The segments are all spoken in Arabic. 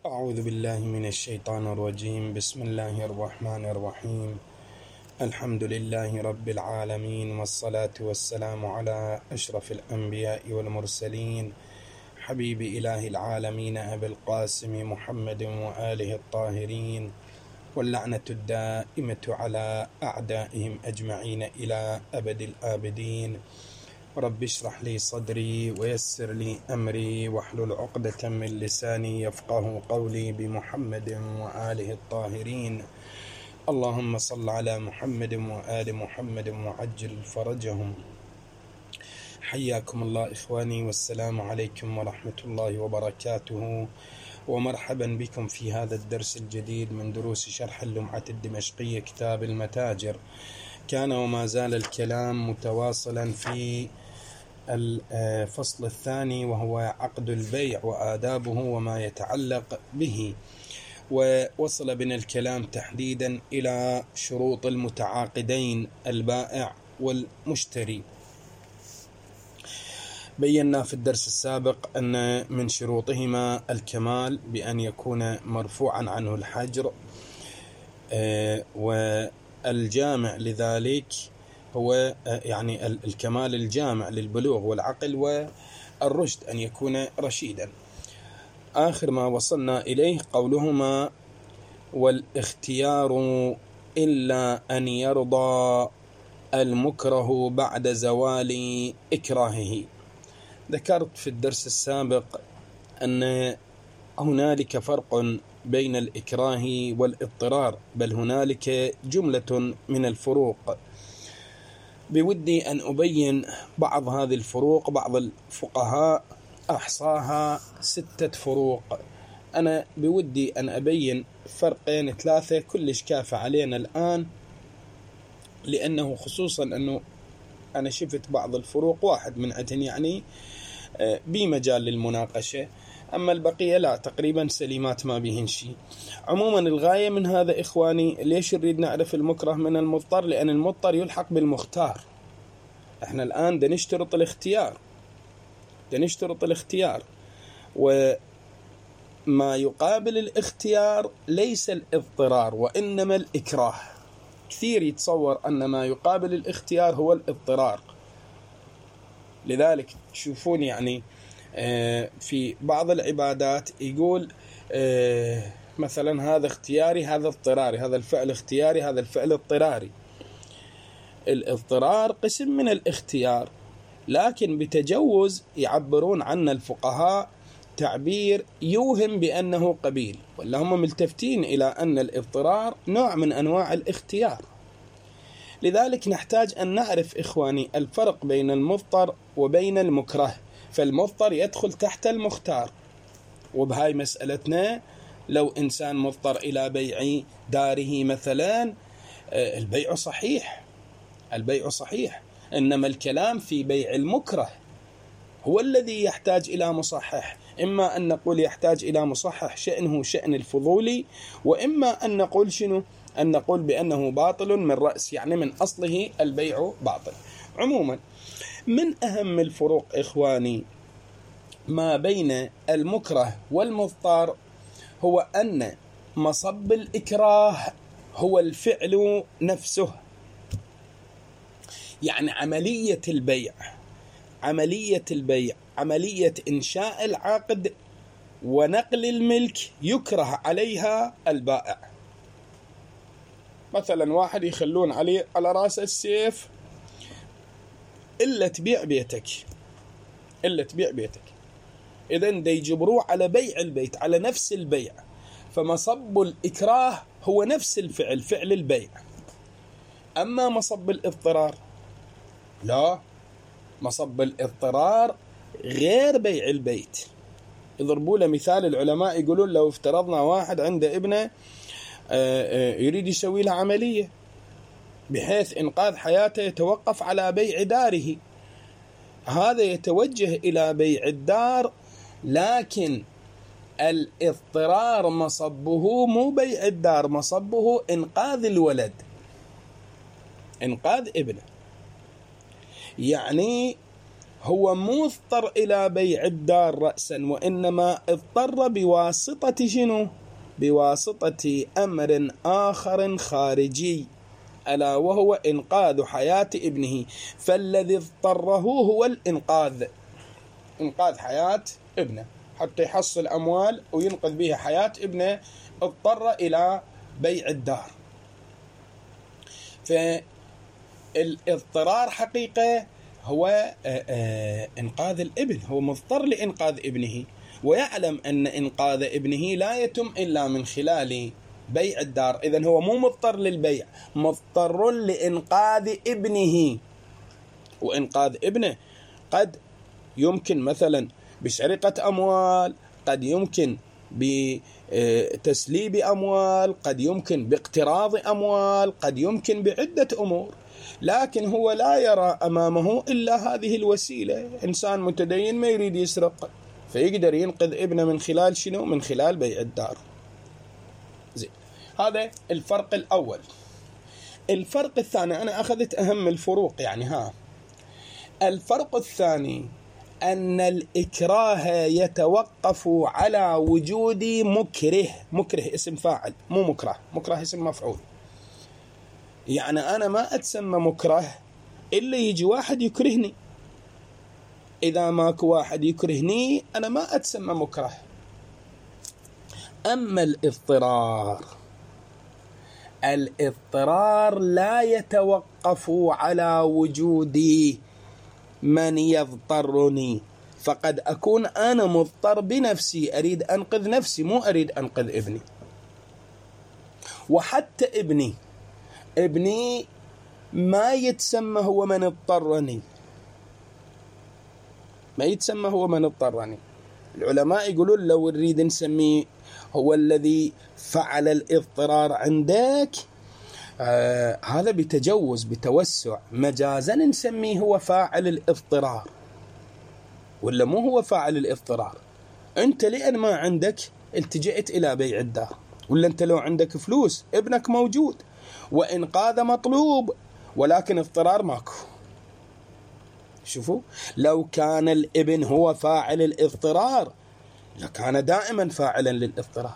أعوذ بالله من الشيطان الرجيم. بسم الله الرحمن الرحيم. الحمد لله رب العالمين، والصلاة والسلام على أشرف الأنبياء والمرسلين، حبيب إله العالمين أبي القاسم محمد وآله الطاهرين، واللعنة الدائمة على أعدائهم أجمعين إلى أبد الآبدين. رب اشرح لي صدري ويسر لي أمري واحلل عقدة من لساني يفقه قولي، بمحمد وآله الطاهرين. اللهم صل على محمد وآل محمد وعجل فرجهم. حياكم الله إخواني، والسلام عليكم ورحمة الله وبركاته، ومرحبا بكم في هذا الدرس الجديد من دروس شرح اللمعة الدمشقية كتاب المتاجر. كان وما زال الكلام متواصلا في الفصل الثاني، وهو عقد البيع وآدابه وما يتعلق به، ووصل بنا الكلام تحديدا إلى شروط المتعاقدين البائع والمشتري. بينا في الدرس السابق أن من شروطهما الكمال بأن يكون مرفوعا عنه الحجر، والجامع لذلك هو يعني الكمال الجامع للبلوغ والعقل والرشد، أن يكون رشيدا. آخر ما وصلنا إليه قولهما: والاختيار إلا أن يرضى المكره بعد زوال إكراهه. ذكرت في الدرس السابق أن هنالك فرق بين الإكراه والاضطرار، بل هنالك جملة من الفروق. بودي أن أبين بعض هذه الفروق. بعض الفقهاء أحصاها 6 فروق. أنا بودي أن أبين فرقين 3 كلش كافة علينا الآن، لأنه خصوصا أنه أنا شفت بعض الفروق واحد من عدن يعني بمجال للمناقشة، أما البقية لا، تقريبا سليمات ما بهن شيء. عموما الغاية من هذا إخواني، ليش نريد نعرف المكره من المضطر؟ لأن المضطر يلحق بالمختار. احنا الآن دا نشترط الاختيار، وما يقابل الاختيار ليس الاضطرار وإنما الإكراه. كثير يتصور أن ما يقابل الاختيار هو الاضطرار. لذلك تشوفون يعني في بعض العبادات يقول مثلا هذا اختياري هذا اضطراري، هذا الفعل اختياري هذا الفعل اضطراري. الاضطرار قسم من الاختيار، لكن بتجوز يعبرون عنه الفقهاء تعبير يوهم بأنه قبيل، ولا هم ملتفتين إلى أن الاضطرار نوع من أنواع الاختيار. لذلك نحتاج أن نعرف إخواني الفرق بين المضطر وبين المكره. فالمضطر يدخل تحت المختار، وبهاي مسألتنا لو إنسان مضطر إلى بيع داره مثلا، البيع صحيح، إنما الكلام في بيع المكره هو الذي يحتاج إلى مصحح. إما أن نقول يحتاج إلى مصحح شأنه شأن الفضولي، وإما أن نقول شنو؟ أن نقول بأنه باطل من رأس، يعني من أصله البيع باطل. عموما من أهم الفروق إخواني ما بين المكره والمضطر هو أن مصب الإكراه هو الفعل نفسه، يعني عملية البيع، عملية إنشاء العقد ونقل الملك يكره عليها البائع. مثلا واحد يخلون عليه على رأس السيف إلا تبيع بيتك، إذن دي يجبروه على بيع البيت، على نفس البيع. فمصب الإكراه هو نفس الفعل، فعل البيع. أما مصب الاضطرار لا، مصب الاضطرار غير بيع البيت. يضربوا له مثال العلماء، يقولون لو افترضنا واحد عنده ابنه يريد يسوي له عملية بحيث إنقاذ حياته يتوقف على بيع داره، هذا يتوجه إلى بيع الدار، لكن الاضطرار مصبه مو بيع الدار، مصبه إنقاذ الولد، إنقاذ ابنه. يعني هو مو اضطر إلى بيع الدار رأسا، وإنما اضطر بواسطة شنو؟ بواسطة أمر آخر خارجي، ألا وهو إنقاذ حياة ابنه. فالذي اضطره هو الإنقاذ، إنقاذ حياة ابنه حتى يحصل أموال وينقذ بها حياة ابنه، اضطر إلى بيع الدار. فالاضطرار حقيقة هو إنقاذ الابن، هو مضطر لإنقاذ ابنه، ويعلم أن إنقاذ ابنه لا يتم إلا من خلال بيع الدار. إذن هو مو مضطر للبيع، مضطر لإنقاذ ابنه. وإنقاذ ابنه قد يمكن مثلا بسرقة أموال، قد يمكن بتسليب أموال، قد يمكن باقتراض أموال، قد يمكن بعدة أمور، لكن هو لا يرى أمامه إلا هذه الوسيلة. إنسان متدين ما يريد يسرق، فيقدر ينقذ ابنه من خلال شنو؟ من خلال بيع الدار. زين، هذا الفرق الأول. الفرق الثاني، أنا أخذت أهم الفروق يعني الفرق الثاني أن الإكراه يتوقف على وجود مكره. مكره اسم فاعل، مو مكره. مكره اسم مفعول. يعني أنا ما أتسمى مكره إلا يجي واحد يكرهني. إذا ماكو واحد يكرهني أنا ما أتسمى مكره. أما الاضطرار لا يتوقف على وجود من يضطرني، فقد أكون أنا مضطر بنفسي، أريد أنقذ نفسي، مو أريد أنقذ ابني. وحتى ابني ما يتسمى هو من اضطرني، ما يتسمى هو من اضطرني. العلماء يقولون لو نريد نسميه هو الذي فعل الاضطرار عندك، هذا بتجوز بتوسع، مجازا نسميه هو فاعل الاضطرار، ولا مو هو فاعل الاضطرار. أنت لأن ما عندك التجأت إلى بيع الدار، ولا أنت لو عندك فلوس ابنك موجود وإنقاذ مطلوب، ولكن اضطرار ماكو. شوفوا، لو كان الابن هو فاعل الاضطرار لكان دائما فاعلا للاضطرار.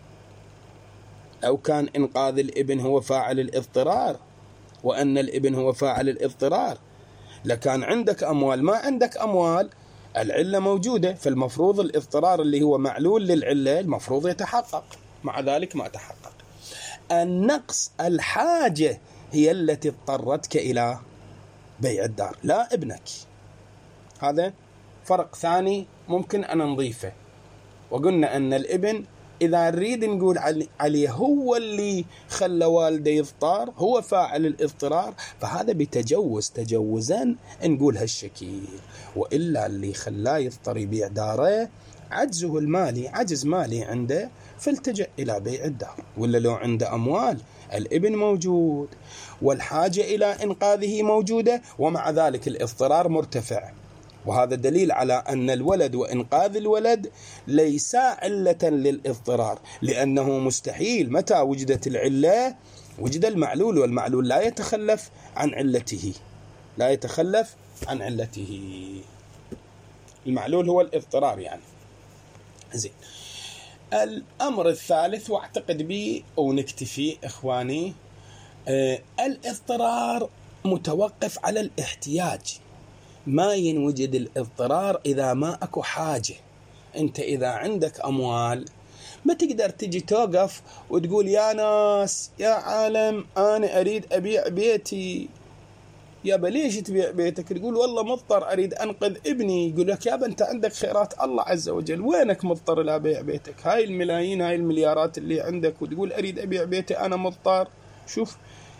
لو كان إنقاذ الابن هو فاعل الاضطرار، وأن الابن هو فاعل الاضطرار، لكان عندك أموال ما عندك أموال، العلة موجودة، فالمفروض الاضطرار اللي هو معلول للعلة المفروض يتحقق، مع ذلك ما تحقق. النقص، الحاجة هي التي اضطرتك إلى بيع الدار، لا ابنك. هذا فرق ثاني ممكن أن نضيفه. وقلنا أن الابن إذا نريد نقول عليه هو اللي خلى والده يضطر، هو فاعل الاضطرار، فهذا تجوزا نقول هالشكل. وإلا اللي خلاه يضطر يبيع داره عجزه المالي، عجز مالي عنده، فالتجأ إلى بيع الدار. ولا لو عنده أموال، الابن موجود والحاجة إلى إنقاذه موجودة، ومع ذلك الاضطرار مرتفع. وهذا دليل على أن الولد وإنقاذ الولد ليس علة للاضطرار، لأنه مستحيل متى وجدت العلة وجد المعلول، والمعلول لا يتخلف عن علته، لا يتخلف عن علته. المعلول هو الاضطرار يعني. زين، الأمر الثالث، واعتقد به ونكتفي إخواني، الاضطرار متوقف على الاحتياج. ما ينوجد الاضطرار إذا ما أكو حاجة. أنت إذا عندك أموال ما تقدر تجي توقف وتقول يا ناس يا عالم أنا أريد أبيع بيتي. يابا ليش تبيع بيتك؟ تقول والله مضطر أريد أنقذ ابني. يقول لك يابا أنت عندك خيرات الله عز وجل، وينك مضطر لا بيع بيتك؟ هاي الملايين هاي المليارات اللي عندك وتقول أريد أبيع بيتي أنا مضطر. شوف،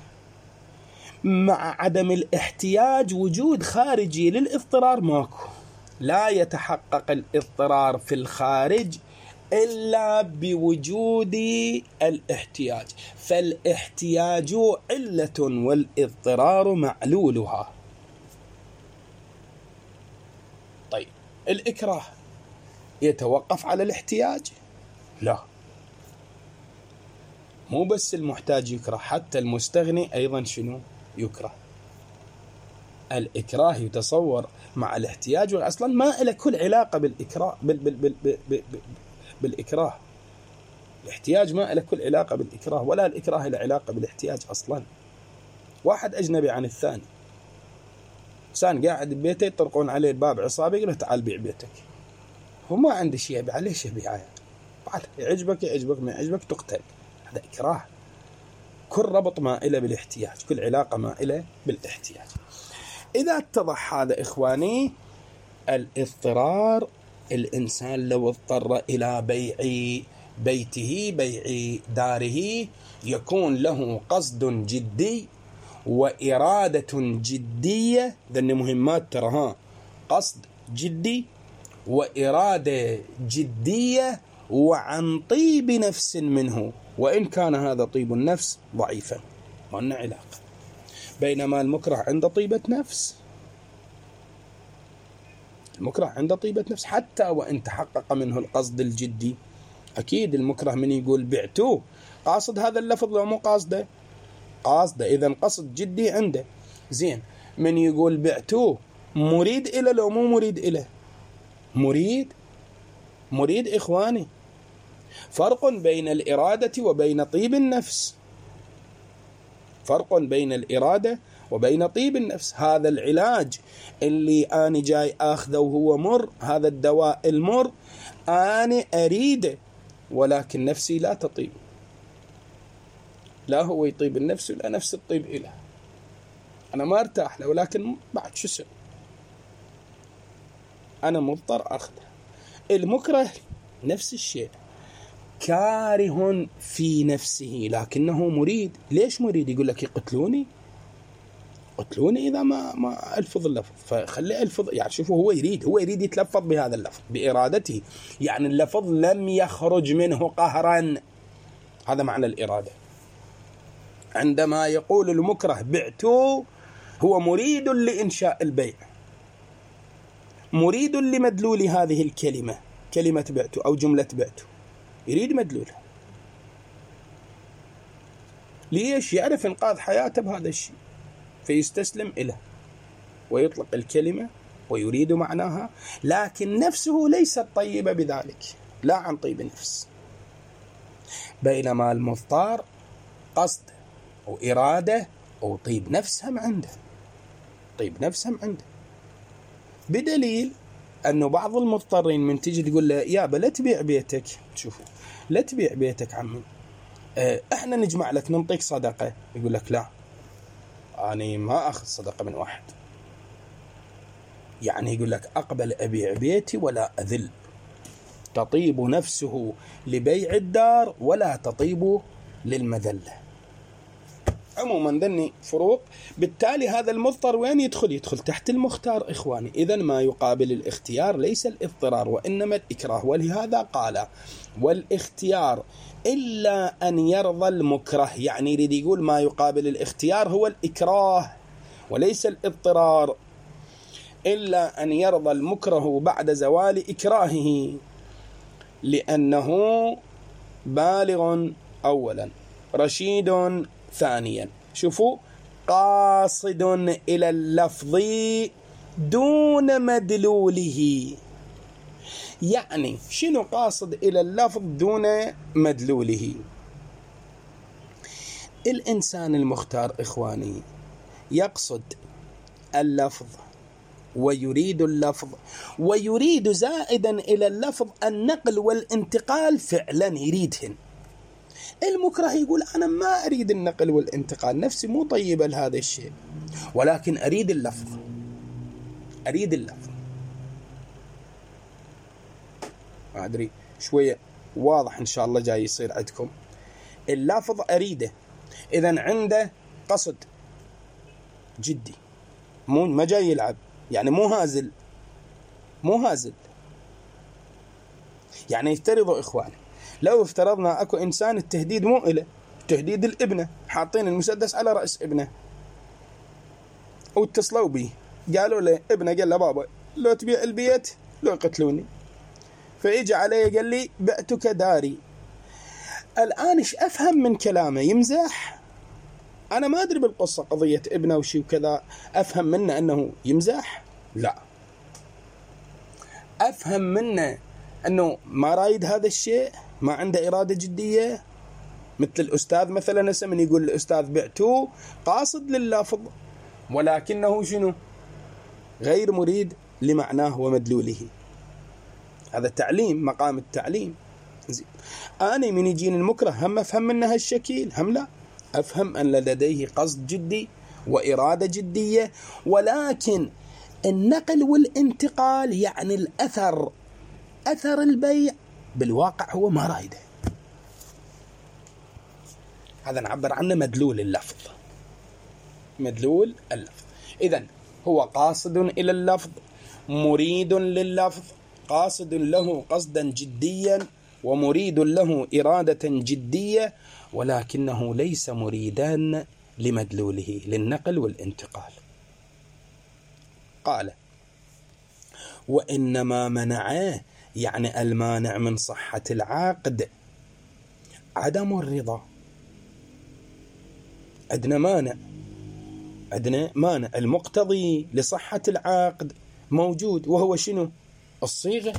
مع عدم الاحتياج وجود خارجي للاضطرار ماكو. لا يتحقق الاضطرار في الخارج إلا بوجود الاحتياج، فالاحتياج علة والاضطرار معلولها. طيب، الإكراه يتوقف على الاحتياج؟ لا، مو بس المحتاج يكره، حتى المستغني أيضا شنو يكره. الإكراه يتصور مع الاحتياج، وأصلا ما له كل علاقة بالإكراه بالإكراه. الاحتياج ما له كل علاقة بالإكراه، ولا الإكراه له علاقة بالاحتياج أصلا. واحد أجنبي عن الثاني، إنسان قاعد ببيته يطرقون عليه الباب عصابة يقول له تعال بيع بيتك، هو ما عنده شيء يبيع، ليش يبيعه؟ يعجبك ما يعجبك تقتل، هذا إكراه. كل ربط ما إله بالاحتياج، كل علاقة ما إله بالاحتياج. إذا اتضح هذا إخواني، الاضطرار، الإنسان لو اضطر إلى بيع بيته، بيع داره، يكون له قصد جدي وإرادة جدية. ذن مهمات ترى، قصد جدي وإرادة جدية وعن طيب نفس منه، وإن كان هذا طيب النفس ضعيفا، ما لنا علاقة. بينما المكره عنده طيبة نفس، المكره عنده طيبة نفس حتى وإن تحقق منه القصد الجدي. أكيد المكره من يقول بعتوه قاصد هذا اللفظ لو مو قاصده، إذن قصد جدي عنده. زين، من يقول بعتوه مريد إله لو مو مريد إله؟ مريد إخواني. فرق بين الإرادة وبين طيب النفس، فرق بين الإرادة وبين طيب النفس. هذا العلاج اللي أنا جاي أخذه وهو مر، هذا الدواء المر أنا أريده، ولكن نفسي لا تطيب، لا هو يطيب النفس ولا نفس الطيب إله، أنا ما أرتاح له، ولكن بعد شو سوي؟ أنا مضطر أخذه. المكره نفس الشيء، كاره في نفسه لكنه مريد. ليش مريد؟ يقول لك يقتلوني إذا ما ألفظ اللفظ، فخلي ألفظ. يعني شوفوا، هو يريد يتلفظ بهذا اللفظ بإرادته، يعني اللفظ لم يخرج منه قهرا، هذا معنى الإرادة. عندما يقول المكره بعتو، هو مريد لإنشاء البيع، مريد لمدلول هذه الكلمة، كلمة بعتو أو جملة بعتو، يريد مدلولها. ليش؟ يعرف إنقاذ حياته بهذا الشيء، فيستسلم إليه ويطلق الكلمة ويريد معناها، لكن نفسه ليست طيبة بذلك، لا عن طيب النفس. بينما المضطر قصد أو إرادة أو طيب نفسهم عنده، بدليل أنه بعض المضطرين من تجي تقول له يابا لا تبيع بيتك، شوفوا لا تبيع بيتك عمي، احنا نجمع لك ننطيك صدقة، يقول لك لا أنا ما أخذ صدقة من واحد. يعني يقول لك أقبل أبيع بيتي ولا أذل، تطيب نفسه لبيع الدار ولا تطيب للمذلة. عموما ذني فروق. بالتالي هذا المضطر وين يدخل تحت المختار إخواني. إذن ما يقابل الاختيار ليس الاضطرار وإنما الإكراه. ولهذا قال والاختيار إلا أن يرضى المكره، يعني يريد يقول ما يقابل الاختيار هو الإكراه وليس الاضطرار. إلا أن يرضى المكره بعد زوال إكراهه، لأنه بالغ أولا، رشيد ثانيا. شوفوا، قاصد إلى اللفظ دون مدلوله. يعني شنو قاصد إلى اللفظ دون مدلوله؟ الإنسان المختار إخواني يقصد اللفظ ويريد اللفظ، ويريد زائدا إلى اللفظ النقل والانتقال فعلا يريدهن. المكره يقول أنا ما أريد النقل والانتقال، نفسي مو طيبة لهذا الشيء، ولكن أريد اللفظ. ما أدري شوية واضح إن شاء الله جاي يصير عندكم. اللفظ أريده، إذن عنده قصد جدي، ما جاي يلعب، يعني مو هازل. يعني يفترضوا إخواني، لو افترضنا أكو إنسان التهديد مو إله، تهديد الابنة، حاطين المسدس على رأس ابنه واتصلوا به قالوا له ابنه قال له بابا لو تبيع البيت لو قتلوني، فإجا عليه قال لي بعتك داري. الآن إيش أفهم من كلامه؟ يمزح؟ أنا ما أدري بالقصة قضية ابنه وشي وكذا، أفهم منه أنه يمزح؟ لا، أفهم منه أنه ما رايد هذا الشيء، ما عنده إرادة جدية، مثل الأستاذ مثلا من يقول الأستاذ بعتوه قاصد لللفظ ولكنه شنو؟ غير مريد لمعناه ومدلوله. هذا تعليم، مقام التعليم. زين، أنا من يجيني المكره هم أفهم منه هالشكل؟ هم لا، أفهم أن لديه قصد جدي وإرادة جدية، ولكن النقل والانتقال يعني الأثر، أثر البيع بالواقع هو ما رايده. هذا نعبر عنه مدلول اللفظ. مدلول اللفظ. إذن هو قاصد إلى اللفظ، مريد لللفظ، قاصد له قصدا جديا ومريد له إرادة جدية، ولكنه ليس مريدا لمدلوله للنقل والانتقال. قال: وإنما منعه، يعني المانع من صحة العقد عدم الرضا. عندنا مانع المقتضي لصحة العقد موجود، وهو شنو؟ الصيغة.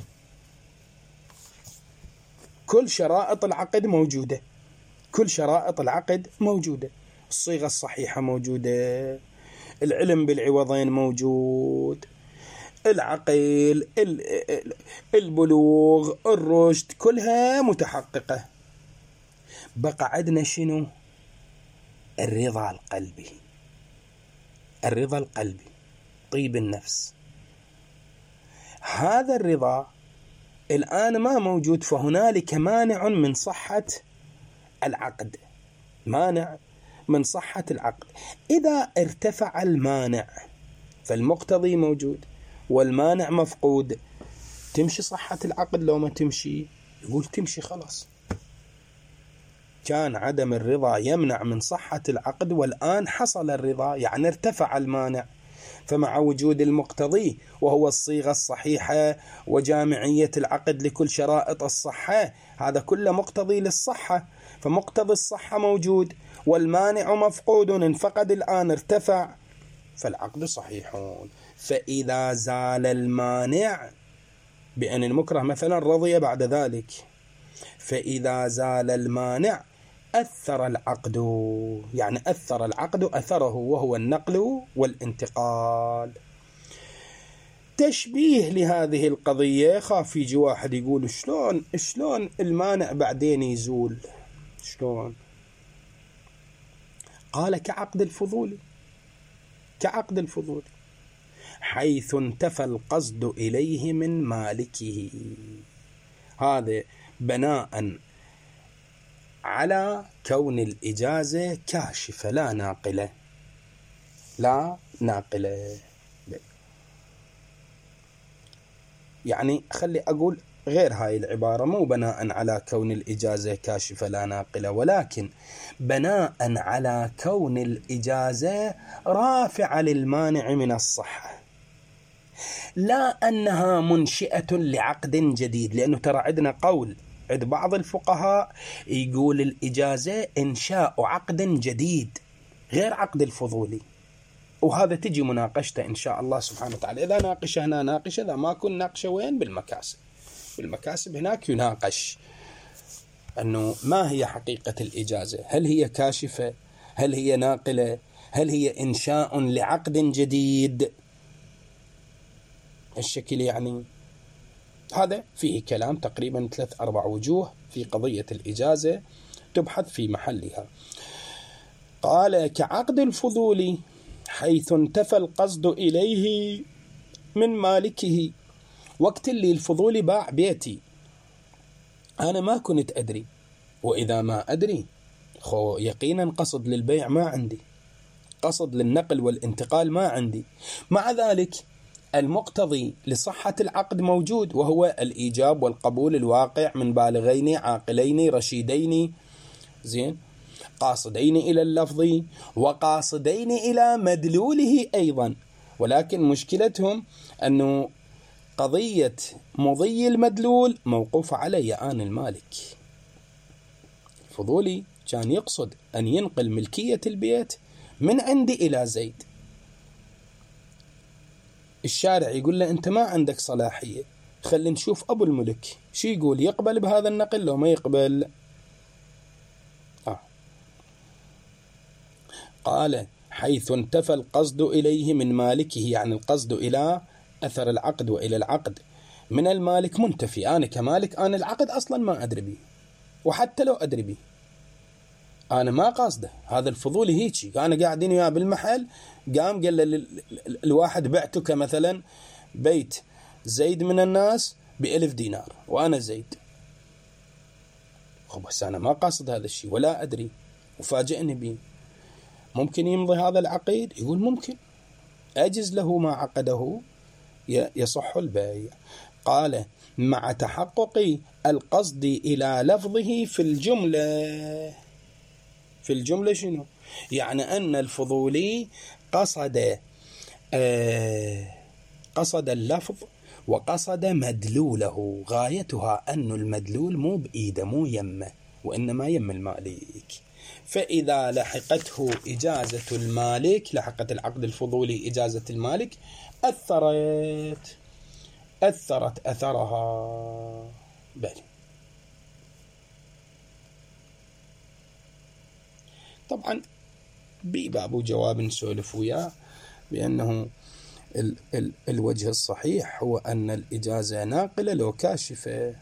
كل شرائط العقد موجودة، كل شرائط العقد موجودة، الصيغة الصحيحة موجودة، العلم بالعوضين موجود، العقل، البلوغ، الرشد، كلها متحققة. بقى عندنا شنو؟ الرضا القلبي. الرضا القلبي، طيب النفس. هذا الرضا الآن ما موجود، فهنالك مانع من صحة العقد، مانع من صحة العقد. إذا ارتفع المانع فالمقتضي موجود والمانع مفقود، تمشي صحة العقد لو ما تمشي؟ يقول تمشي خلاص. كان عدم الرضا يمنع من صحة العقد، والآن حصل الرضا، يعني ارتفع المانع، فمع وجود المقتضي وهو الصيغة الصحيحة وجامعية العقد لكل شرائط الصحة، هذا كله مقتضي للصحة، فمقتضي الصحة موجود والمانع مفقود، انفقد الآن ارتفع، فالعقد صحيح. فإذا زال المانع بأن المكره مثلا رضي بعد ذلك، فإذا زال المانع أثر العقد، يعني أثر العقد أثره وهو النقل والانتقال. تشبيه لهذه القضية، خاف يجي واحد يقول شلون المانع بعدين يزول؟ شلون؟ قال كعقد الفضول، كعقد الفضول حيث انتفى القصد إليه من مالكه. هذا بناء على كون الإجازة كاشفة لا ناقلة، لا ناقلة. يعني خلي أقول غير هاي العبارة، مو بناء على كون الإجازة كاشفة لا ناقلة، ولكن بناء على كون الإجازة رافعة للمانع من الصحة، لا أنها منشئة لعقد جديد. لأنه ترى عندنا قول عند بعض الفقهاء يقول الإجازة إنشاء عقد جديد غير عقد الفضولي، وهذا تجي مناقشته إن شاء الله سبحانه وتعالى. إذا ناقش هنا ناقش، إذا ما كن ناقشه وين؟ بالمكاسب. بالمكاسب هناك يناقش أنه ما هي حقيقة الإجازة، هل هي كاشفة، هل هي ناقلة، هل هي إنشاء لعقد جديد، الشكل يعني. هذا فيه كلام تقريبا 3-4 وجوه في قضية الإجازة تبحث في محلها. قال كعقد الفضول حيث انتفى القصد إليه من مالكه. وقت اللي الفضول باع بيتي أنا ما كنت أدري، وإذا ما أدري يقينا قصد للبيع ما عندي، قصد للنقل والانتقال ما عندي، مع ذلك المقتضي لصحة العقد موجود، وهو الإيجاب والقبول الواقع من بالغين عاقلين رشيدين، زين، قاصدين إلى اللفظ وقاصدين إلى مدلوله أيضا. ولكن مشكلتهم أنه قضية مضي المدلول موقوف علي آن المالك. الفضولي كان يقصد أن ينقل ملكية البيت من عندي إلى زيد. الشارع يقول له أنت ما عندك صلاحية، خلي نشوف أبو الملك شو يقول، يقبل بهذا النقل لو ما يقبل. قال حيث انتفى القصد إليه من مالكه، يعني القصد إلى أثر العقد وإلى العقد من المالك منتفي. أنا كمالك أنا العقد أصلا ما أدري به، وحتى لو أدري به أنا ما قاصده. هذا الفضولي هيك، أنا قاعدين وياه بالمحل، قام قال الواحد بعتك مثلا بيت زيد من الناس ب1000 دينار وأنا زيد، بس أنا ما قاصد هذا الشيء ولا أدري وفاجئني به، ممكن يمضي هذا العقيد؟ يقول ممكن، أجز له ما عقده يصح البيع. قال مع تحقق القصد إلى لفظه في الجملة. في الجملة شنو؟ يعني أن الفضولي قصد اللفظ وقصد مدلوله، غايتها أن المدلول مو بإيده مو يمه وإنما يم المالك. فإذا لحقته إجازة المالك، لحقت العقد الفضولي إجازة المالك، أثرت أثرها. بل طبعا بباب جواب نسولف وياه بأنه الوجه الصحيح هو أن الإجازة ناقلة لو كاشفة.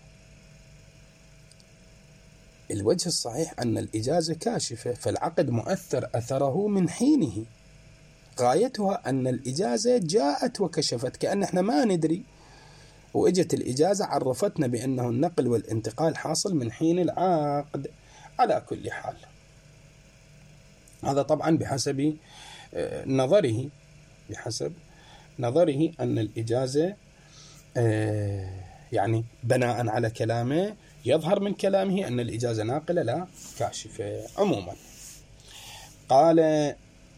الوجه الصحيح أن الإجازة كاشفة، فالعقد مؤثر أثره من حينه، غايتها أن الإجازة جاءت وكشفت، كأن احنا ما ندري وإجت الإجازة عرفتنا بأنه النقل والانتقال حاصل من حين العقد. على كل حال هذا طبعا بحسب نظره أن الإجازة يعني بناء على كلامه يظهر من كلامه أن الإجازة ناقلة لا كاشفة. عموما قال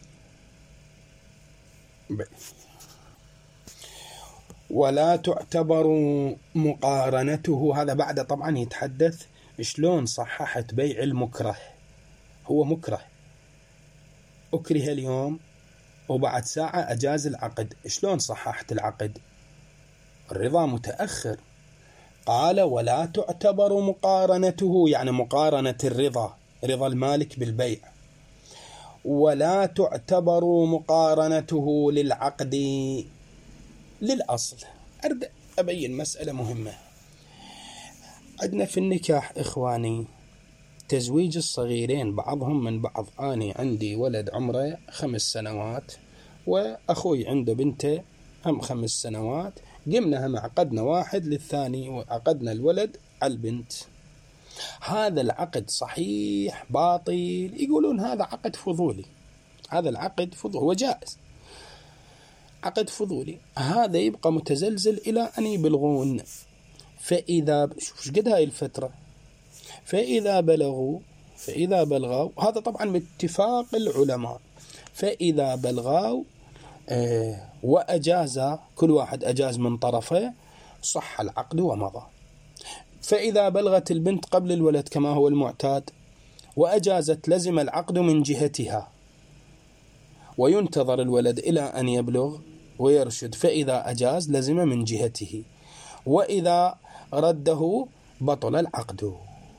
ولا تعتبر مقارنته. هذا بعد طبعا يتحدث شلون صححت بيع المكره. هو مكره، أكره اليوم وبعد ساعة أجاز العقد، شلون صححت العقد؟ الرضا متأخر. قال ولا تعتبر مقارنته، يعني مقارنة الرضا، رضا المالك بالبيع، ولا تعتبر مقارنته للعقد للأصل. أبين مسألة مهمة. عندنا في النكاح إخواني تزويج الصغيرين بعضهم من بعض. أنا عندي ولد عمره 5 سنوات وأخوي عنده بنته هم 5 سنوات، قمنا هم عقدنا واحد للثاني وعقدنا الولد على البنت. هذا العقد صحيح باطل؟ يقولون هذا عقد فضولي. هذا العقد فضولي، هو جائز، عقد فضولي. هذا يبقى متزلزل إلى أن يبلغون. فإذا شوف قد هاي الفترة، فإذا بلغوا هذا طبعا باتفاق العلماء، فإذا بلغوا وأجاز كل واحد أجاز من طرفه صح العقد ومضى. فإذا بلغت البنت قبل الولد كما هو المعتاد وأجازت لزم العقد من جهتها، وينتظر الولد إلى أن يبلغ ويرشد، فإذا أجاز لزم من جهته، وإذا رده بطل العقد.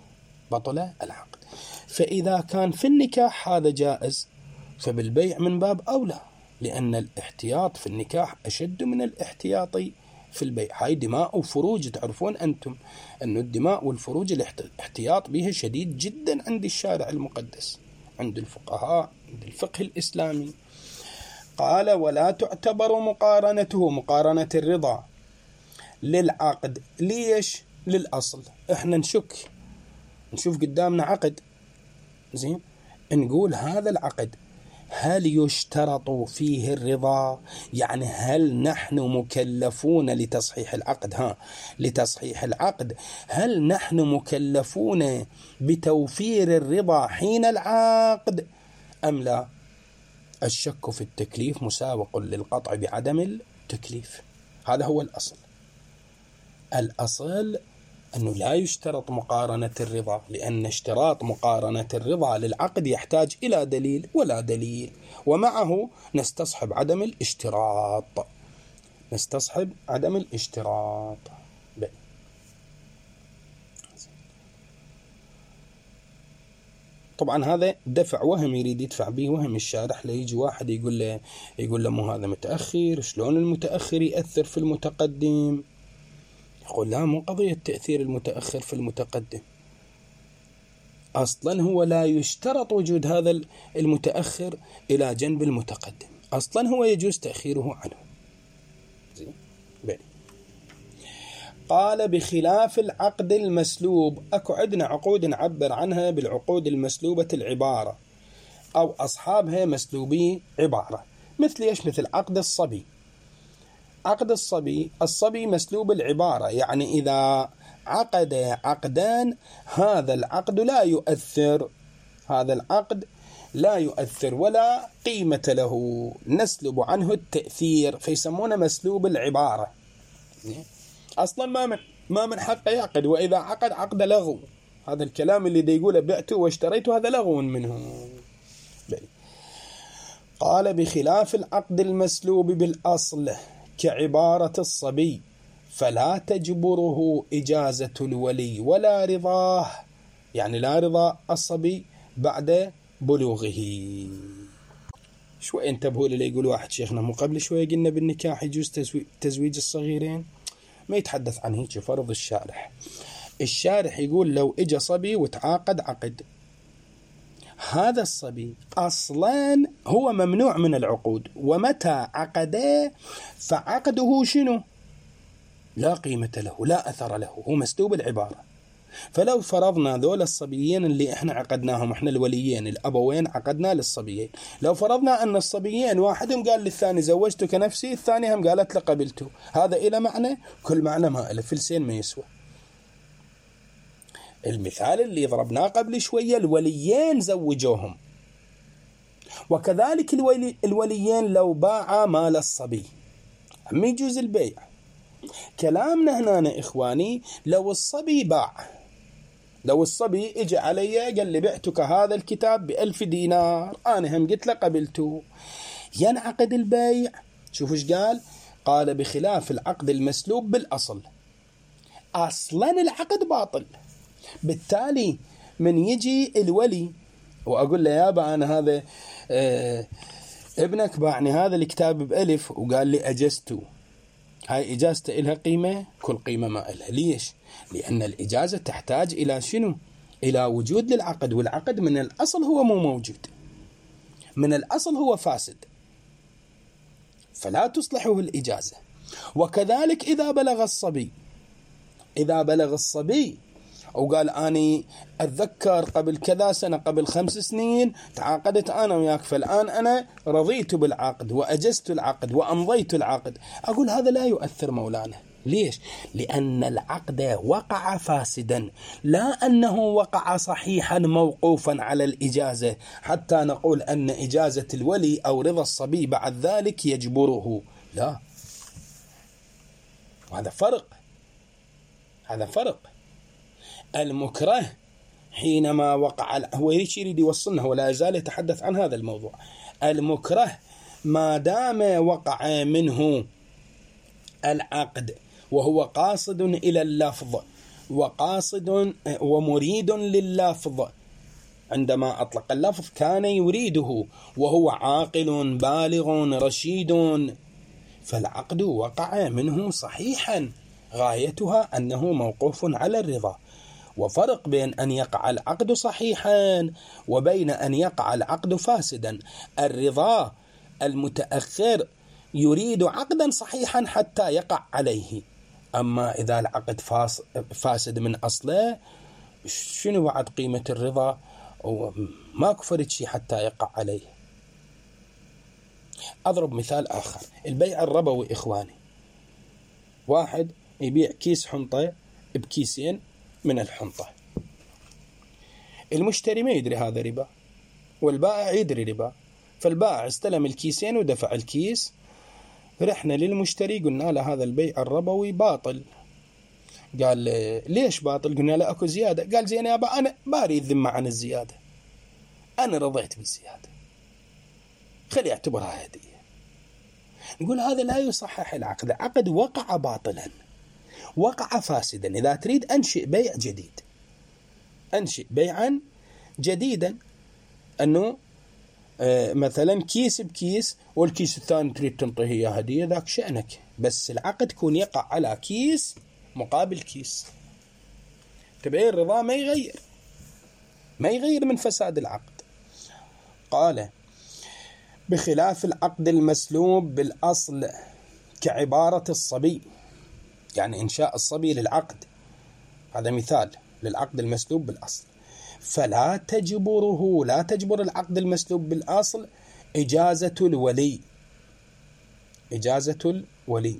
فإذا كان في النكاح هذا جائز، فبالبيع من باب أولى، لأن الاحتياط في النكاح أشد من الاحتياط في البيع. هاي دماء وفروج، تعرفون أنتم أن الدماء والفروج الاحتياط بها شديد جدا عند الشارع المقدس، عند الفقهاء، عند الفقه الإسلامي. قال ولا تعتبر مقارنته، مقارنة الرضا للعقد. ليش؟ للأصل. احنا نشوف قدامنا عقد زين، نقول هذا العقد هل يشترط فيه الرضا؟ يعني هل نحن مكلفون لتصحيح العقد؟ لتصحيح العقد هل نحن مكلفون بتوفير الرضا حين العقد أم لا؟ الشك في التكليف مساوق للقطع بعدم التكليف. هذا هو الأصل أنه لا يشترط مقارنة الرضا، لأن اشتراط مقارنة الرضا للعقد يحتاج إلى دليل ولا دليل، ومعه نستصحب عدم الاشتراط. طبعا هذا دفع وهم يريد يدفع به وهم الشارح، ليجي واحد يقول له مو هذا متأخر، شلون المتأخر يأثر في المتقدم؟ يقول لا، مو قضية تأثير المتأخر في المتقدم، أصلا هو لا يشترط وجود هذا المتأخر إلى جنب المتقدم، أصلا هو يجوز تأخيره عنه. قال بخلاف العقد المسلوب، أكو عندنا عقود نعبر عنها بالعقود المسلوبة العبارة، أو أصحابها مسلوبي عبارة، مثل عقد الصبي. عقد الصبي مسلوب العبارة، يعني إذا عقد عقدان هذا العقد لا يؤثر ولا قيمة له، نسلب عنه التأثير، فيسمونه مسلوب العبارة. أصلا ما من حقه يعقد، وإذا عقد لغو، هذا الكلام اللي دي يقوله بعته واشتريته هذا لغو منه. قال بخلاف العقد المسلوب بالأصل كعبارة الصبي فلا تجبره إجازة الولي ولا رضاه، يعني لا رضا الصبي بعد بلوغه. شوي انتبهوا اللي يقول واحد شيخنا مو قبل شوي قلنا بالنكاح يجوز تزويج الصغيرين، ما يتحدث عن هيك فرض الشارح يقول لو اجى صبي وتعاقد عقد، هذا الصبي أصلا هو ممنوع من العقود، ومتى عقده فعقده شنو؟ لا قيمة له، لا أثر له، هو مسلوب العبارة. فلو فرضنا ذول الصبيين اللي احنا عقدناهم، احنا الوليين الأبوين عقدنا للصبيين، لو فرضنا أن الصبيين واحدهم قال للثاني زوجتك نفسي، الثاني هم قالت له قبلته، هذا إلى معنى؟ كل معنى ما إله، فلسين ما يسوى. المثال اللي ضربناه قبل شوية الوليين زوجوهم، وكذلك الوليين لو باعا مال الصبي هم يجوز البيع. كلامنا هنا إخواني لو الصبي باع، لو الصبي اجى علي قال لي بعتك هذا الكتاب ب1000 دينار، أنا هم قلت له قبلته، ينعقد البيع. شوفوا ايش قال بخلاف العقد المسلوب بالأصل، أصلا العقد باطل. بالتالي من يجي الولي وأقول له يابا أنا هذا ابنك باعني هذا الكتاب ب1000 وقال لي أجزته، هاي إجازته إلها قيمة؟ كل قيمة ما إلها. ليش؟ لأن الإجازة تحتاج إلى شنو؟ إلى وجود للعقد، والعقد من الأصل هو مو موجود، من الأصل هو فاسد، فلا تصلحه الإجازة. وكذلك إذا بلغ الصبي وقال أني أتذكر قبل كذا سنة، قبل 5 سنين تعاقدت أنا وياك، فالآن أنا رضيت بالعقد وأجزت العقد وأمضيت العقد، أقول هذا لا يؤثر مولانا. ليش؟ لأن العقد وقع فاسدا، لا أنه وقع صحيحا موقوفا على الإجازة حتى نقول أن إجازة الولي أو رضا الصبي بعد ذلك يجبره، لا، وهذا فرق. المكره حينما وقع، هو يريد يوصلنا، هو لا يزال يتحدث عن هذا الموضوع. المكره ما دام وقع منه العقد وهو قاصد إلى اللفظ وقاصد ومريد لللفظ، عندما أطلق اللفظ كان يريده وهو عاقل بالغ رشيد، فالعقد وقع منه صحيحا، غايتها أنه موقوف على الرضا. وفرق بين أن يقع العقد صحيحا وبين أن يقع العقد فاسدا. الرضا المتأخر يريد عقدا صحيحا حتى يقع عليه، أما إذا العقد فاسد من أصله، شنو بعد قيمة الرضا؟ وما كفرت شيء حتى يقع عليه. أضرب مثال آخر، البيع الربوي إخواني، واحد يبيع كيس حنطة بكيسين من الحنطة، المشتري ما يدري هذا ربا والبائع يدري ربا، فالبائع استلم الكيسين ودفع الكيس، رحنا للمشتري قلنا له هذا البيع الربوي باطل، قال ليش باطل؟ قلنا له أكو زيادة. قال زين يا أبا أنا ما أريد ذمة عن الزيادة، أنا رضيت بالزيادة، خلي يعتبرها هدية. نقول هذا لا يصحح العقد، العقد وقع باطلا، وقع فاسدا. إذا تريد أنشئ بيع جديد، أنشئ بيعا جديدا، أنه مثلا كيس بكيس والكيس الثاني تريد تنطيه إياه هدية، ذاك شأنك، بس العقد يكون يقع على كيس مقابل كيس. تبعين الرضا ما يغير من فساد العقد. قال بخلاف العقد المسلوب بالأصل كعبارة الصبي، يعني إنشاء الصبي للعقد، هذا مثال للعقد المسلوب بالأصل. فلا تجبره، لا تجبر العقد المسلوب بالأصل إجازة الولي، إجازة الولي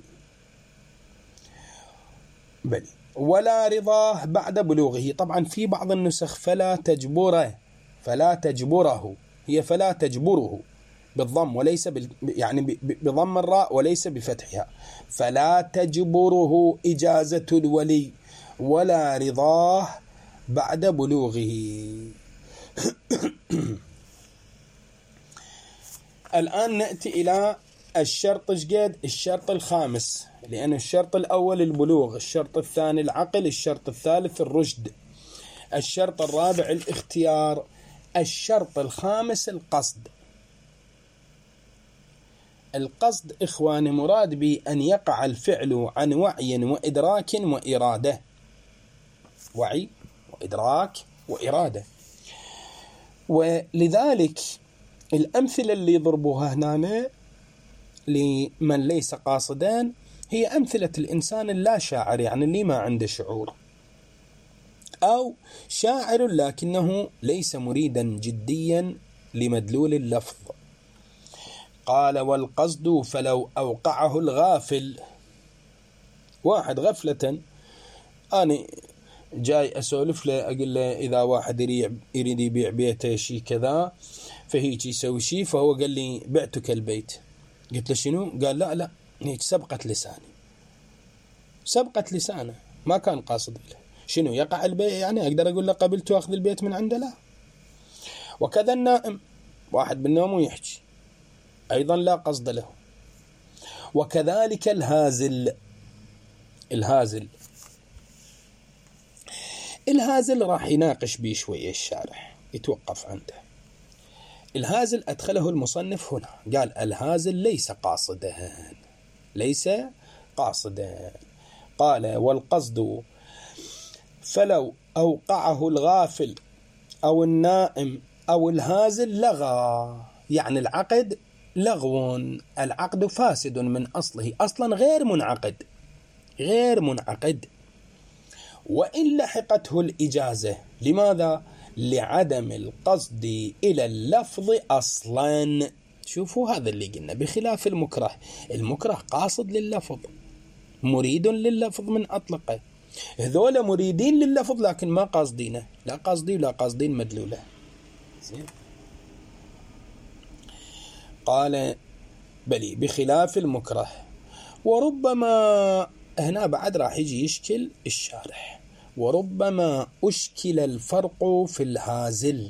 بل ولا رضاه بعد بلوغه. طبعا في بعض النسخ فلا تجبره، فلا تجبره، هي فلا تجبره بالضم وليس يعني بضم الراء وليس بفتحها. فلا تجبره إجازة الولي ولا رضاه بعد بلوغه. الآن نأتي إلى الشرط جديد، الشرط الخامس، لأن الشرط الأول البلوغ، الشرط الثاني العقل، الشرط الثالث الرشد، الشرط الرابع الاختيار، الشرط الخامس القصد. القصد إخواني مراد به أن يقع الفعل عن وعي وإدراك وإرادة، وعي وإدراك وإرادة. ولذلك الأمثلة اللي يضربوها هنا لمن ليس قاصدان هي أمثلة الإنسان اللا شاعر، يعني اللي ما عنده شعور، أو شاعر لكنه ليس مريدا جديا لمدلول اللفظ. قال والقصد فلو أوقعه الغافل، واحد غفلة أنا جاي أسولف له أقول له إذا واحد يريد يبيع بيته شيء كذا فهيك يسوي شيء، فهو قال لي بعتك البيت. قلت له شنو؟ قال لا هيك سبقت لساني، سبقت لسانه، ما كان قاصد له. شنو يقع البيع؟ يعني أقدر أقول له قبلت وأخذ البيت من عنده؟ لا. وكذا النائم، واحد بالنوم ويحكي، أيضا لا قصد له. وكذلك الهازل، الهازل راح يناقش بيه شوية الشارح، يتوقف عنده. الهازل أدخله المصنف هنا، قال الهازل ليس قاصدا، ليس قاصدا. قال والقصد فلو أوقعه الغافل أو النائم أو الهازل لغى، يعني العقد لغو، العقد فاسد من أصله، أصلا غير منعقد. وإن لحقته الإجازة، لماذا؟ لعدم القصد إلى اللفظ أصلا. شوفوا هذا اللي قلنا، بخلاف المكره، المكره قاصد لللفظ، مريد لللفظ من أطلقه، هذول مريدين لللفظ لكن ما قاصدينه، لا قاصدي ولا قاصدين مدلوله. قال بلي بخلاف المكره. وربما هنا بعد راح يجي يشكل الشارح، وربما أشكل الفرق في الهازل.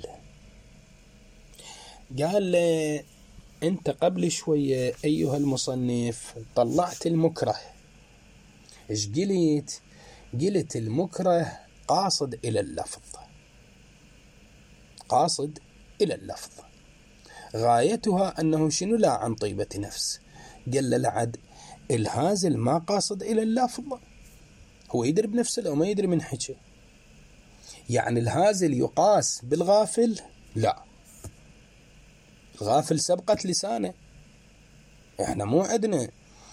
قال أنت قبل شوية أيها المصنف طلعت المكره، إيش قلت؟ قلت المكره قاصد إلى اللفظ، قاصد إلى اللفظ، غايتها أنه شنو؟ لا عن طيبة نفس. قال العد الهازل ما قاصد إلى اللفظ، هو يدري بنفسه أو ما يدري من حكي. يعني الهازل يقاس بالغافل؟ لا، الغافل سبقت لسانه. احنا مو عندنا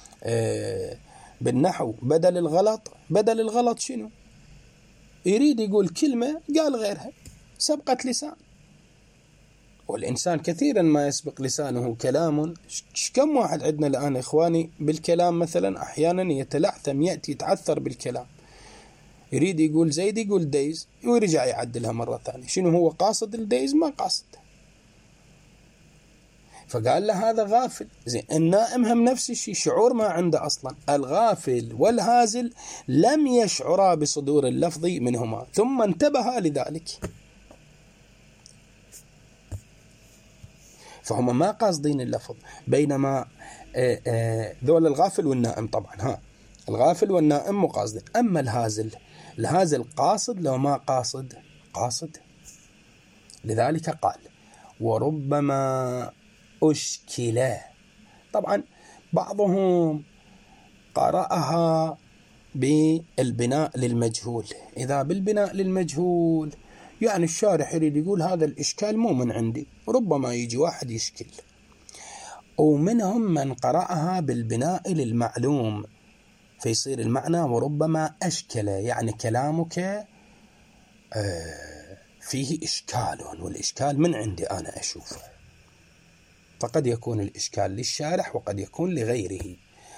بالنحو بدل الغلط شنو؟ يريد يقول كلمة قال غيرها، سبقت لسان. والإنسان كثيرا ما يسبق لسانه كلام. كم واحد عندنا الآن إخواني بالكلام مثلا أحيانا يتلعثم، يأتي يتعثر بالكلام، يريد يقول زيد يقول دايز ويرجع يعدلها مرة ثانية. شنو هو قاصد الدايز؟ ما قاصد. فقال له هذا غافل. زين النائم هم نفس الشيء، شعور ما عنده أصلا. الغافل والهازل لم يشعرا بصدور اللفظ منهما ثم انتبها لذلك، فهم ما قاصدين اللفظ. بينما ذول الغافل والنائم طبعا الغافل والنائم مقاصدين. أما الهازل قاصد لو ما قاصد. لذلك قال وربما أشكل. طبعا بعضهم قرأها بالبناء للمجهول. إذا بالبناء للمجهول يعني الشارح يريد يقول هذا الإشكال مو من عندي، ربما يجي واحد يشكل. ومنهم من قرأها بالبناء للمعلوم فيصير المعنى وربما أشكل، يعني كلامك فيه إشكال، والإشكال من عندي أنا أشوفه. فقد يكون الإشكال للشارح وقد يكون لغيره.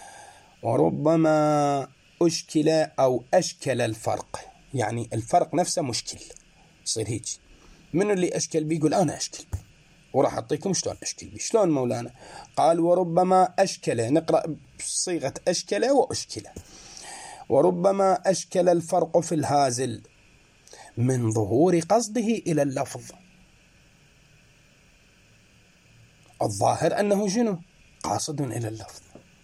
وربما أشكل أو أشكل الفرق، يعني الفرق نفسه مشكل، يصير هيك. من اللي أشكل بيقول أنا أشكل، وراح أعطيكم شلون أشكل بي. شلون مولانا؟ قال وربما أشكل، نقرأ بصيغة أشكل وأشكل. وربما أشكل الفرق في الهازل من ظهور قصده إلى اللفظ. الظاهر أنه شنو؟ قاصد إلى اللفظ،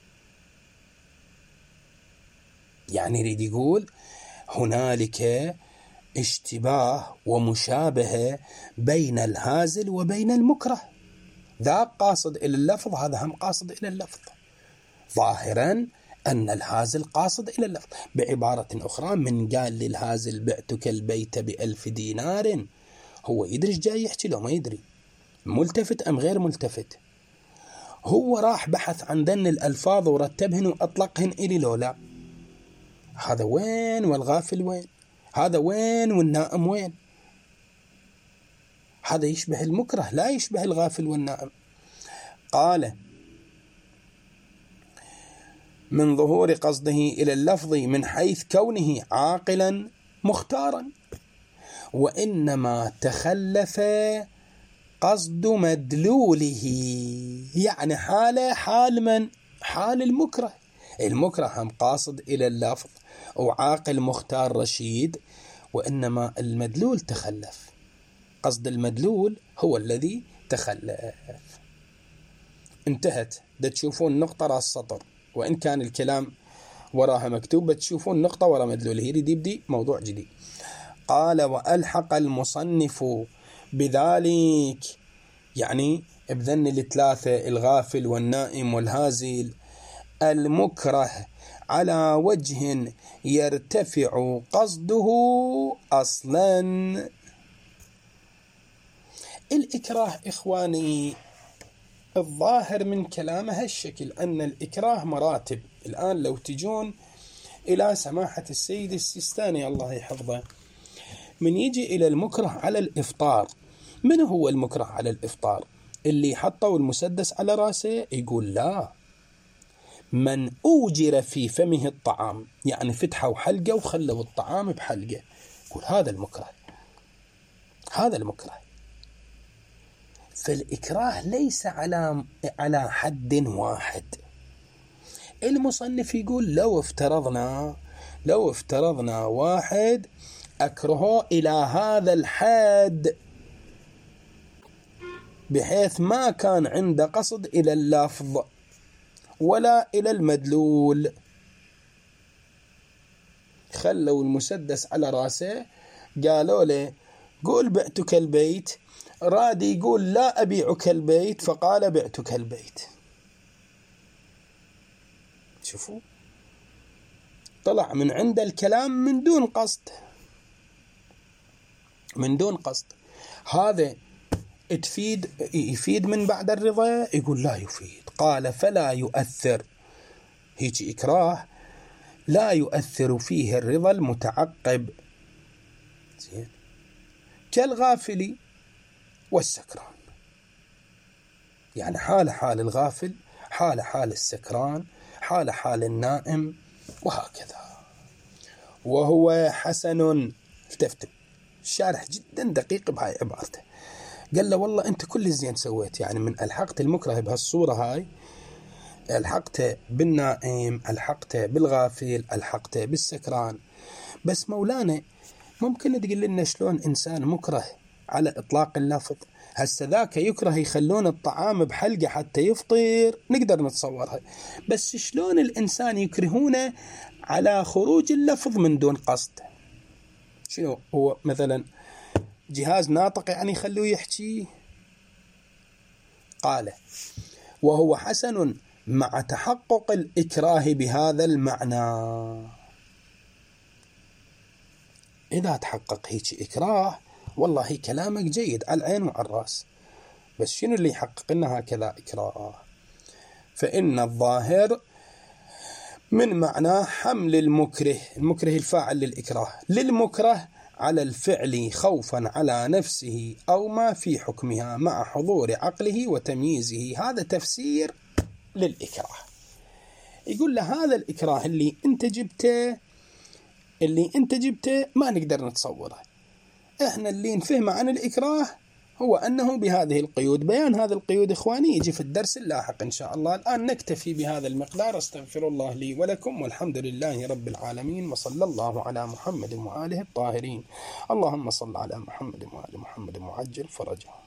يعني يريد يقول هنالك اشتباه ومشابهة بين الهازل وبين المكره. ذاك قاصد إلى اللفظ، هذا هم قاصد إلى اللفظ. ظاهرا أن الهازل قاصد إلى اللفظ. بعبارة أخرى، من قال للهازل بعتك البيت ب1000 دينار، هو يدري ايش جاي يحكي له؟ ما يدري. ملتفت أم غير ملتفت؟ هو راح بحث عن ذن الألفاظ ورتبهن وأطلقهن إلي لولا. هذا وين والغافل وين؟ هذا وين والنائم وين؟ هذا يشبه المكره لا يشبه الغافل والنائم. قال من ظهور قصده إلى اللفظ من حيث كونه عاقلا مختارا، وإنما تخلف قصد مدلوله، يعني حال من؟ حال المكره. المكره هم قاصد إلى اللفظ وعاقل مختار رشيد، وإنما المدلول تخلف. قصد المدلول هو الذي تخلف. انتهت. ده تشوفون نقطة راس السطر، وإن كان الكلام وراها مكتوب بتشوفون نقطة ورا مدلول. هي يبدي موضوع جديد. قال وألحق المصنف بذلك، يعني بذن الثلاثة الغافل والنائم والهازل المكره على وجه يرتفع قصده أصلا. الإكراه إخواني الظاهر من كلامه هالشكل، أن الإكراه مراتب. الآن لو تجون إلى سماحة السيد السيستاني الله يحفظه، من يجي إلى المكره على الإفطار، من هو المكره على الإفطار؟ اللي حطوا المسدس على رأسه؟ يقول لا، من أوجر في فمه الطعام، يعني فتحوا حلقة وخلوا الطعام بحلقة، يقول هذا المكره. هذا المكره. فالإكراه ليس على حد واحد. المصنف يقول لو افترضنا واحد أكرهه إلى هذا الحد بحيث ما كان عنده قصد إلى اللفظ ولا إلى المدلول، خلوا المسدس على راسه، قالوا له قول بعتك البيت، راد يقول لا أبيعك البيت فقال بعتك البيت. شوفوا، طلع من عند الكلام من دون قصد. هذا يفيد من بعد الرضا؟ يقول لا يفيد. قال فلا يؤثر، هيك إكراه لا يؤثر فيه الرضا المتعقب، زين، كالغافل والسكران. يعني حال الغافل، حال السكران، حال النائم، وهكذا. وهو حسن. التفتوا، الشارح جدا دقيق بهاي عبارته. قال له والله أنت كل الزين سويت، يعني من ألحقت المكره بهالصورة هاي، ألحقته بالنائم، ألحقته بالغافل، ألحقته بالسكران. بس مولانا ممكن تقول لنا شلون إنسان مكره على إطلاق اللفظ؟ هسه ذاك يكره يخلون الطعام بحلقة حتى يفطر، نقدر نتصورها، بس شلون الإنسان يكرهونه على خروج اللفظ من دون قصد؟ شنو هو مثلا جهاز ناطق يعني يخلوه يحكي؟ قال وهو حسن مع تحقق الإكراه بهذا المعنى. إذا تحقق هيك إكراه والله كلامك جيد على العين وعلى الرأس، بس شنو اللي يحقق لنا هكذا إكراه؟ فإن الظاهر من معناه حمل المكره الفاعل للإكراه للمكره على الفعل خوفا على نفسه أو ما في حكمها مع حضور عقله وتمييزه. هذا تفسير للإكراه. يقول له هذا الإكراه اللي أنت جبته ما نقدر نتصوره، إحنا اللي نفهم عن الإكراه هو أنه بهذه القيود. بيان هذه القيود إخواني يجي في الدرس اللاحق إن شاء الله. الآن نكتفي بهذا المقدار. استغفر الله لي ولكم، والحمد لله رب العالمين، وصلى الله على محمد وآله الطاهرين. اللهم صل على محمد وآل محمد وعجل فرجهم.